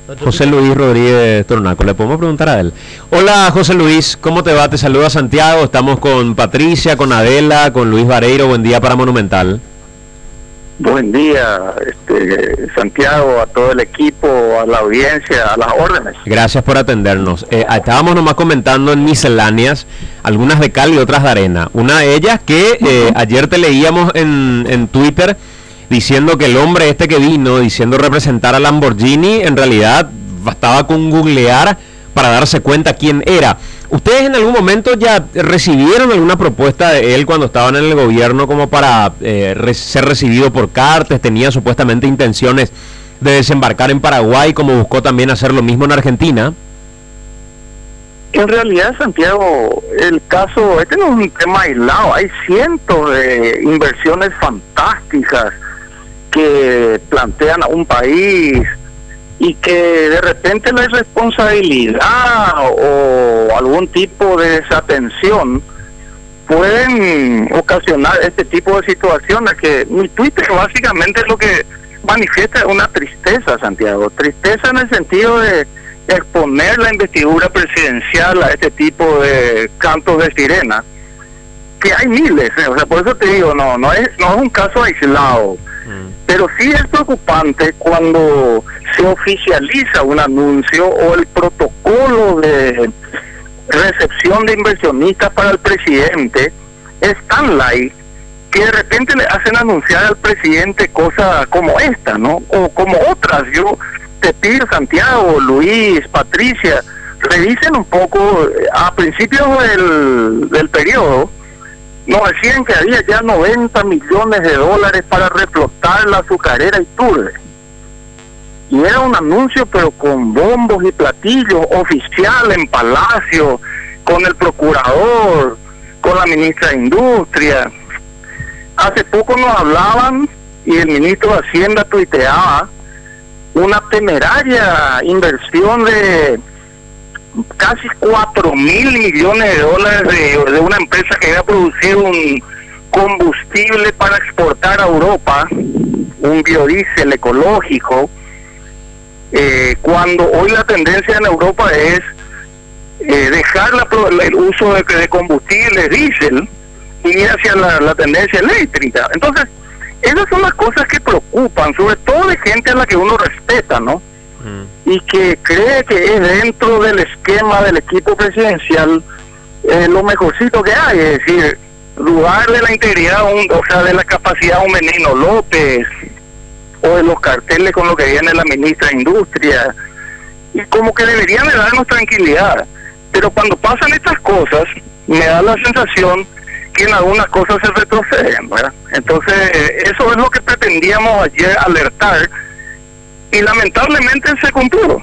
José Luis Rodríguez Tornaco. Le podemos preguntar a él. Hola José Luis, ¿cómo te va? Te saluda Santiago. Estamos con Patricia, con Adela, con Luis Vareiro. Buen día para Monumental. Buen día, Santiago, a todo el equipo, a la audiencia, a las órdenes. Gracias por atendernos. Estábamos nomás comentando en misceláneas, algunas de cal y otras de arena. Una de ellas que ayer te leíamos en Twitter diciendo que el hombre este que vino diciendo representar a Lamborghini, en realidad bastaba con googlear para darse cuenta quién era. ¿Ustedes en algún momento ya recibieron alguna propuesta de él cuando estaban en el gobierno como para ser recibido por Cartes? ¿Tenía supuestamente intenciones de desembarcar en Paraguay, como buscó también hacer lo mismo en Argentina? En realidad, Santiago, el caso, este no es un tema aislado. Hay cientos de inversiones fantásticas que plantean a un país y que de repente la irresponsabilidad o algún tipo de desatención pueden ocasionar este tipo de situaciones. Que mi Twitter básicamente lo que manifiesta es una tristeza, Santiago, tristeza en el sentido de exponer la investidura presidencial a este tipo de cantos de sirena, que hay miles, o sea, por eso te digo, no es un caso aislado. Pero sí es preocupante cuando se oficializa un anuncio o el protocolo de recepción de inversionistas para el presidente es tan light que de repente le hacen anunciar al presidente cosas como esta, ¿no? O como otras. Yo te pido, Santiago, Luis, Patricia, revisen un poco. A principios del periodo nos decían que había ya 90 millones de dólares para reflotar la azucarera Iturbe. Y era un anuncio, pero con bombos y platillos, oficial en Palacio, con el procurador, con la ministra de Industria. Hace poco nos hablaban, y el ministro de Hacienda tuiteaba, una temeraria inversión de casi 4.000 millones de dólares de una empresa que iba a producir un combustible para exportar a Europa, un biodiesel ecológico, cuando hoy la tendencia en Europa es dejar el uso de combustibles diésel y ir hacia la tendencia eléctrica. Entonces, esas son las cosas que preocupan, sobre todo de gente a la que uno respeta, ¿no? Y que cree que es dentro del esquema del equipo presidencial lo mejorcito que hay, es decir, dudar de la integridad, o sea, de la capacidad de un Menino López, o de los carteles con lo que viene la ministra de Industria, y como que deberían de darnos tranquilidad. Pero cuando pasan estas cosas, me da la sensación que en algunas cosas se retroceden, ¿verdad? Entonces, eso es lo que pretendíamos ayer alertar, y lamentablemente se cumplió.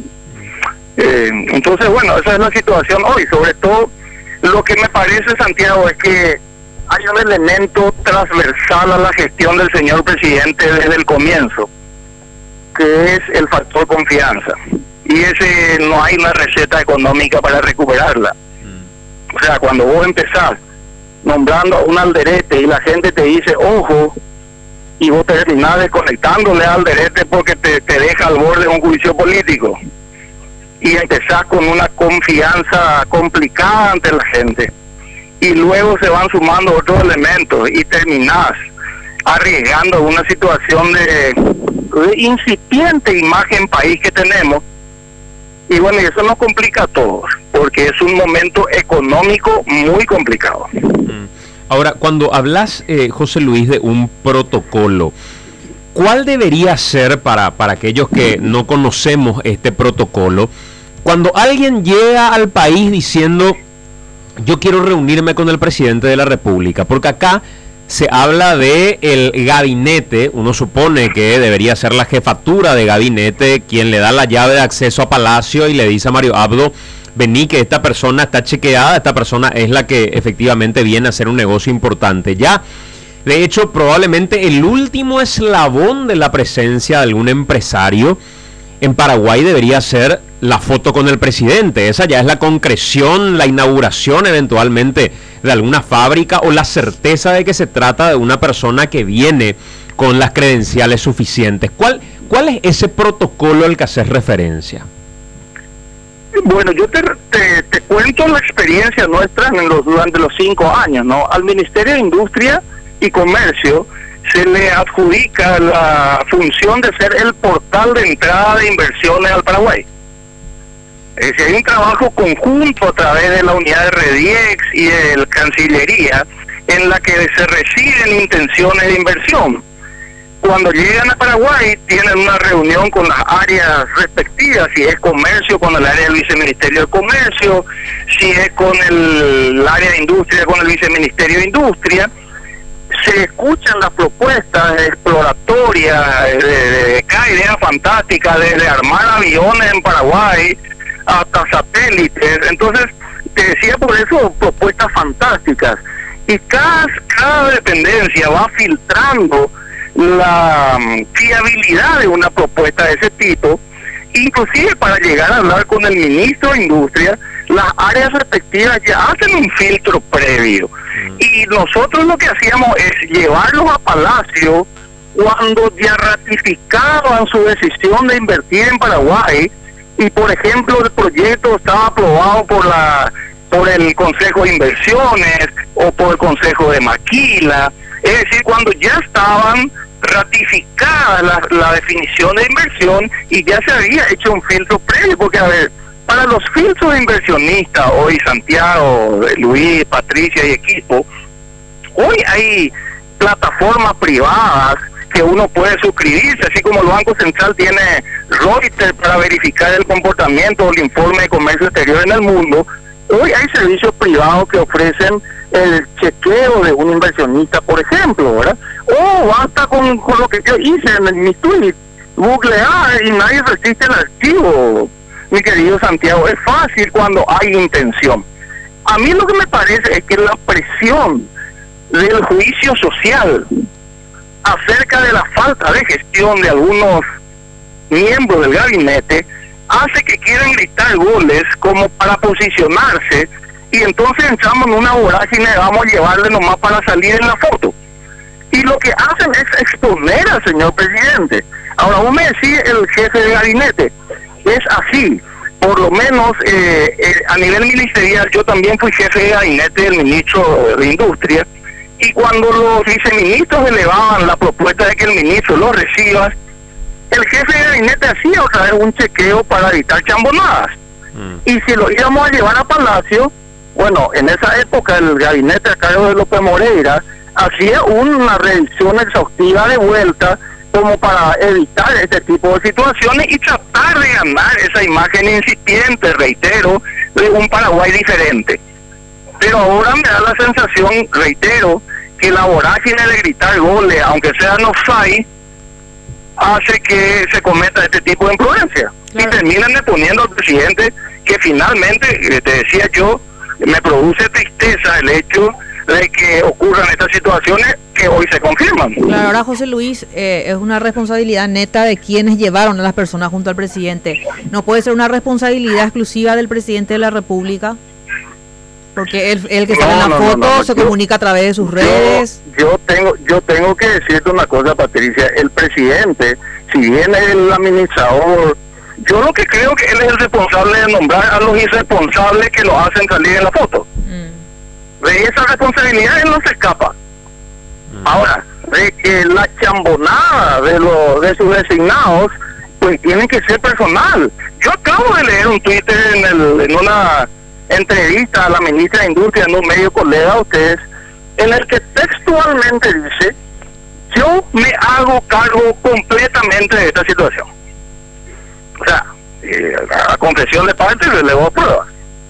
Entonces, bueno, esa es la situación hoy. Sobre todo, lo que me parece, Santiago, es que hay un elemento transversal a la gestión del señor presidente desde el comienzo, que es el factor confianza. Y ese no hay una receta económica para recuperarla. O sea, cuando vos empezás nombrando a un alderete y la gente te dice, ojo, y vos terminás desconectándole al alderete porque te deja al borde de un juicio político, y empezás con una confianza complicada ante la gente, y luego se van sumando otros elementos y terminás arriesgando una situación de incipiente imagen país que tenemos. Y bueno, y eso nos complica a todos, porque es un momento económico muy complicado. Ahora, cuando hablas, José Luis, de un protocolo, ¿cuál debería ser para aquellos que no conocemos este protocolo? Cuando alguien llega al país diciendo, yo quiero reunirme con el presidente de la República, porque acá se habla de el gabinete, uno supone que debería ser la jefatura de gabinete quien le da la llave de acceso a Palacio y le dice a Mario Abdo, vení que esta persona está chequeada, esta persona es la que efectivamente viene a hacer un negocio importante. Ya, de hecho, probablemente el último eslabón de la presencia de algún empresario en Paraguay debería ser la foto con el presidente. Esa ya es la concreción, la inauguración eventualmente de alguna fábrica o la certeza de que se trata de una persona que viene con las credenciales suficientes. ¿Cuál es ese protocolo al que haces referencia? Bueno, yo te cuento la experiencia nuestra durante los 5 años, ¿no? Al Ministerio de Industria y Comercio se le adjudica la función de ser el portal de entrada de inversiones al Paraguay. Es decir, hay un trabajo conjunto a través de la unidad de Rediex y de la Cancillería en la que se reciben intenciones de inversión. Cuando llegan a Paraguay tienen una reunión con las áreas respectivas, si es comercio con el área del viceministerio de comercio, si es con el área de industria con el viceministerio de industria. Se escuchan las propuestas exploratorias de cada idea fantástica, desde armar aviones en Paraguay hasta satélites. Entonces, te decía por eso propuestas fantásticas. Y cada dependencia va filtrando la fiabilidad de una propuesta de ese tipo, inclusive para llegar a hablar con el ministro de Industria, las áreas respectivas ya hacen un filtro previo. Y nosotros lo que hacíamos es llevarlos a Palacio cuando ya ratificaban su decisión de invertir en Paraguay y, por ejemplo, el proyecto estaba aprobado por el Consejo de Inversiones o por el Consejo de Maquila. Es decir, cuando ya estaban ratificadas la definición de inversión y ya se había hecho un filtro previo, porque a ver, para los filtros de inversionistas, hoy Santiago, Luis, Patricia y equipo, hoy hay plataformas privadas que uno puede suscribirse, así como el Banco Central tiene Reuters para verificar el comportamiento o el informe de comercio exterior en el mundo. Hoy hay servicios privados que ofrecen el chequeo de un inversionista, por ejemplo, ¿verdad? O basta con lo que yo hice en mi tweet, googlear y nadie resiste el archivo, mi querido Santiago. Es fácil cuando hay intención. A mí lo que me parece es que la presión del juicio social acerca de la falta de gestión de algunos miembros del gabinete hace que quieran gritar goles como para posicionarse, y entonces entramos en una vorágine de vamos a llevarle nomás para salir en la foto. Y lo que hacen es exponer al señor presidente. Ahora, vos me decís el jefe de gabinete, es así. Por lo menos a nivel ministerial, yo también fui jefe de gabinete del ministro de Industria, y cuando los viceministros elevaban la propuesta de que el ministro lo reciba, el jefe de gabinete hacía otra vez un chequeo para evitar chambonadas. Y si lo íbamos a llevar a Palacio, bueno, en esa época el gabinete a cargo de López Moreira hacía una revisión exhaustiva de vuelta como para evitar este tipo de situaciones y tratar de ganar esa imagen incipiente, reitero, de un Paraguay diferente. Pero ahora me da la sensación, reitero, que la vorágine de gritar goles, aunque sean offside, hace que se cometa este tipo de imprudencia. Claro. Y terminan deponiendo al presidente, que finalmente, te decía yo, me produce tristeza el hecho de que ocurran estas situaciones que hoy se confirman. Claro, ahora José Luis, es una responsabilidad neta de quienes llevaron a las personas junto al presidente. No puede ser una responsabilidad exclusiva del presidente de la República, porque el que sale en la foto se comunica a través de sus redes. Yo tengo que decirte una cosa, Patricia. El presidente, si bien es el administrador, yo lo que creo que él es el responsable de nombrar a los irresponsables que lo hacen salir en la foto. De esa responsabilidad él no se escapa. Ahora, de que la chambonada de sus designados, pues tiene que ser personal. Yo acabo de leer un Twitter en una entrevista a la ministra de Industria en un medio colega a ustedes, en el que textualmente dice: yo me hago cargo completamente de esta situación. O sea, la confesión de parte le debo pruebas.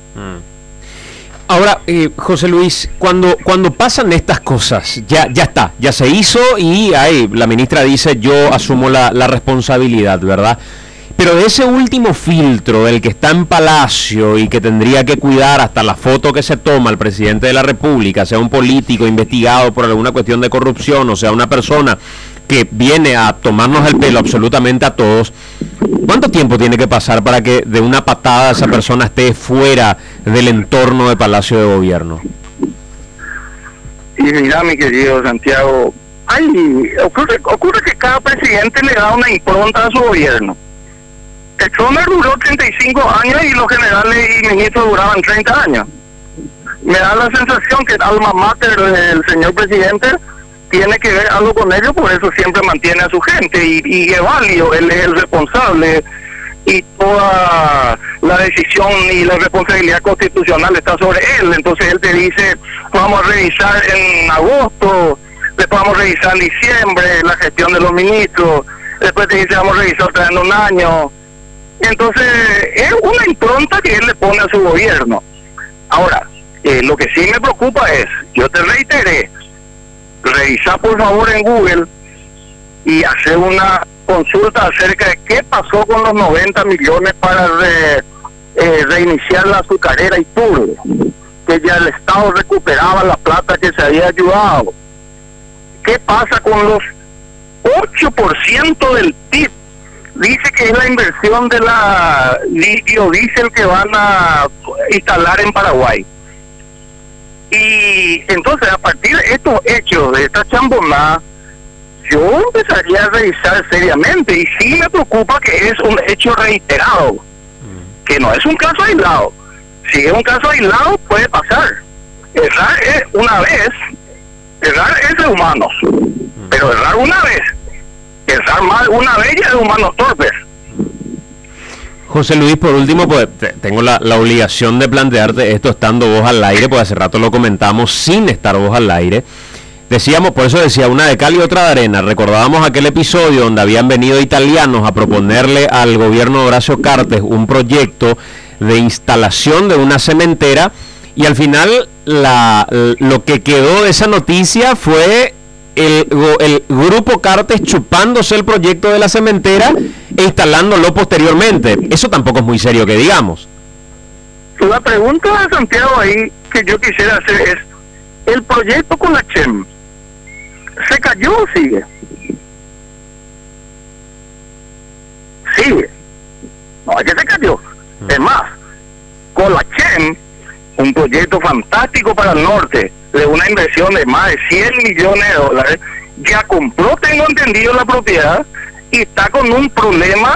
Ahora, José Luis, cuando pasan estas cosas, ya está, ya se hizo y ahí la ministra dice: yo asumo la responsabilidad, ¿verdad? Pero de ese último filtro, el que está en Palacio y que tendría que cuidar hasta la foto que se toma el presidente de la República, sea un político investigado por alguna cuestión de corrupción, o sea una persona que viene a tomarnos el pelo absolutamente a todos, ¿cuánto tiempo tiene que pasar para que de una patada esa persona esté fuera del entorno de Palacio de Gobierno? Y mira, mi querido Santiago, ocurre que cada presidente le da una impronta a su gobierno. El Stromer duró 35 años y los generales y ministros duraban 30 años. Me da la sensación que el alma mater del señor presidente tiene que ver algo con ello, por eso siempre mantiene a su gente, y Evalio, él es el responsable, y toda la decisión y la responsabilidad constitucional está sobre él. Entonces él te dice, vamos a revisar en agosto, después vamos a revisar en diciembre la gestión de los ministros, después te dice vamos a revisar otra vez en un año. Entonces es una impronta que él le pone a su gobierno. Ahora, lo que sí me preocupa es, yo te reiteré, revisar por favor en Google y hacer una consulta acerca de qué pasó con los 90 millones para reiniciar la azucarera Iturbe, que ya el Estado recuperaba la plata que se había ayudado. ¿Qué pasa con los 8% del PIB? Dice que es la inversión de la biodiesel que van a instalar en Paraguay. Y entonces, a partir de estos hechos, de esta chambonada, yo empezaría a revisar seriamente, y sí me preocupa que es un hecho reiterado, que no es un caso aislado. Si es un caso aislado, puede pasar. Errar es una vez, errar es de humanos, pero errar una vez, errar mal una vez ya es de humanos torpes. José Luis, por último, pues tengo la obligación de plantearte esto estando vos al aire, pues hace rato lo comentamos sin estar vos al aire. Decíamos, por eso decía, una de cal y otra de arena. Recordábamos aquel episodio donde habían venido italianos a proponerle al gobierno de Horacio Cartes un proyecto de instalación de una cementera, y al final lo que quedó de esa noticia fue el grupo Cartes chupándose el proyecto de la cementera e instalándolo posteriormente. Eso tampoco es muy serio que digamos. La pregunta de Santiago ahí que yo quisiera hacer es, ¿el proyecto con la CHEM se cayó o sigue? Sigue. No, es que se cayó. Es más, con la CHEM, un proyecto fantástico para el norte, de una inversión de más de 100 millones de dólares, ya compró, tengo entendido, la propiedad, y está con un problema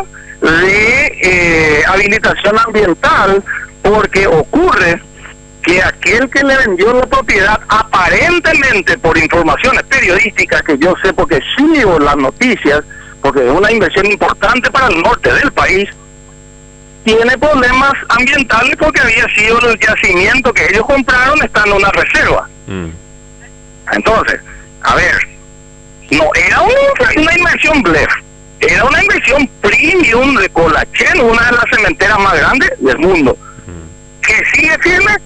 de habilitación ambiental, porque ocurre que aquel que le vendió la propiedad, aparentemente por informaciones periodísticas que yo sé porque sigo las noticias, porque es una inversión importante para el norte del país, tiene problemas ambientales porque había sido el yacimiento que ellos compraron, está en una reserva. Entonces, a ver, no era una inversión blef, era una inversión premium de Colachén, una de las cementeras más grandes del mundo, que sigue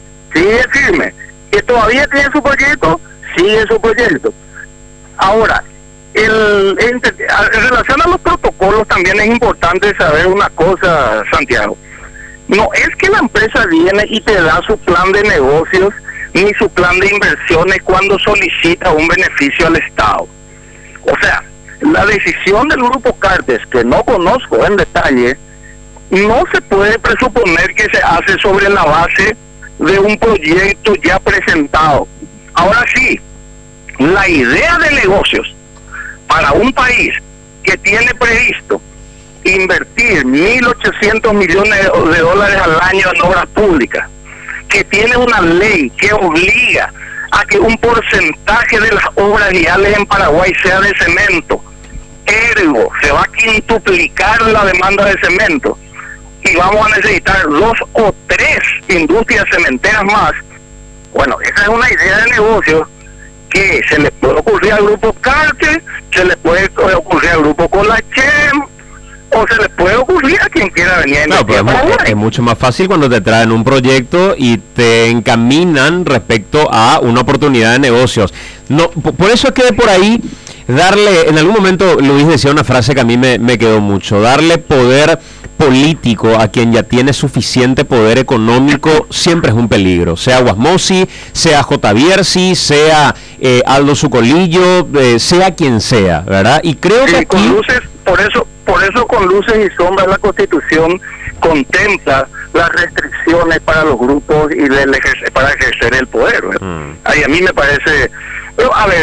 firme, que todavía tiene su proyecto, sigue su proyecto. Ahora, en relación a los protocolos también es importante saber una cosa, Santiago. No es que la empresa viene y te da su plan de negocios ni su plan de inversiones cuando solicita un beneficio al Estado. O sea, la decisión del Grupo Cartes, que no conozco en detalle, no se puede presuponer que se hace sobre la base de un proyecto ya presentado. Ahora sí, la idea de negocios para un país que tiene previsto invertir 1.800 millones de dólares al año en obras públicas, que tiene una ley que obliga a que un porcentaje de las obras viales en Paraguay sea de cemento, ergo se va a quintuplicar la demanda de cemento y vamos a necesitar 2 o 3 industrias cementeras más. Bueno, esa es una idea de negocio que se le puede ocurrir al Grupo Cartes, se le puede ocurrir al Grupo Colachem, o se le puede ocurrir a quien quiera venir a invertir. Claro, es mucho más fácil cuando te traen un proyecto y te encaminan respecto a una oportunidad de negocios. No, por eso es que por ahí darle, en algún momento Luis decía una frase que a mí me quedó mucho, darle poder político a quien ya tiene suficiente poder económico siempre es un peligro, sea Guasmosi, sea J. Bierzi, sea Aldo Zucolillo, sea quien sea, ¿verdad? Y creo que aquí... Con luces, por eso con luces y sombras la Constitución contempla las restricciones para los grupos y para ejercer el poder, ¿verdad? Ahí a mí me parece... Pero, a ver,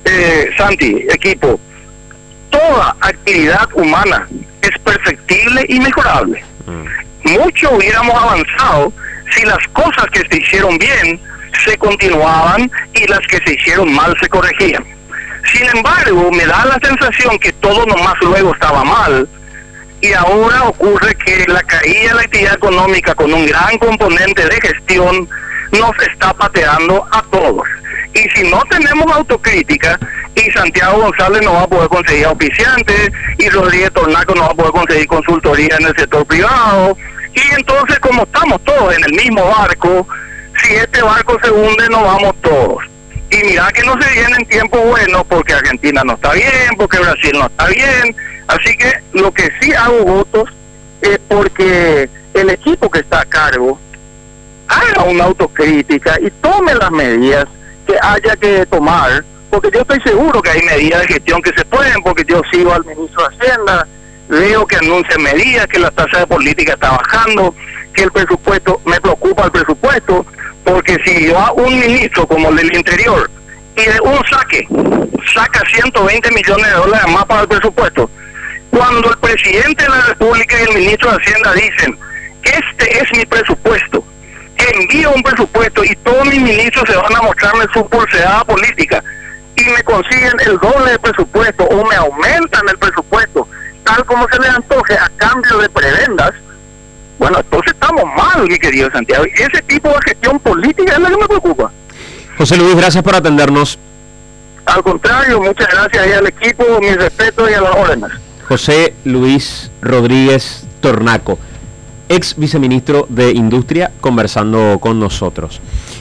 Santi, equipo, toda actividad humana es perfectible y mejorable. Mucho hubiéramos avanzado si las cosas que se hicieron bien se continuaban y las que se hicieron mal se corregían. Sin embargo, me da la sensación que todo nomás luego estaba mal, y ahora ocurre que la caída de la actividad económica con un gran componente de gestión nos está pateando a todos. Y si no tenemos autocrítica, y Santiago González no va a poder conseguir auspiciantes, y Rodríguez Tornaco no va a poder conseguir consultoría en el sector privado, y entonces como estamos todos en el mismo barco, si este barco se hunde nos vamos todos. Y mira que no se vienen tiempos buenos porque Argentina no está bien, porque Brasil no está bien. Así que lo que sí hago votos es porque el equipo que está a cargo haga una autocrítica y tome las medidas que haya que tomar, porque yo estoy seguro que hay medidas de gestión que se pueden, porque yo sigo al ministro de Hacienda, veo que anuncia medidas, que la tasa de política está bajando, que el presupuesto, me preocupa el presupuesto, porque si yo a un ministro como el del Interior y de un saca 120 millones de dólares más para el presupuesto, cuando el presidente de la República y el ministro de Hacienda dicen, este es mi presupuesto, envío un presupuesto y todos mis ministros se van a mostrarme su pulseada política y me consiguen el doble de presupuesto o me aumentan el presupuesto, tal como se les antoje a cambio de prebendas, bueno, entonces estamos mal, mi querido Santiago. Y ese tipo de gestión política es la que me preocupa. José Luis, gracias por atendernos. Al contrario, muchas gracias y al equipo, mis respetos y a las órdenes. José Luis Rodríguez Tornaco, ex viceministro de Industria, conversando con nosotros.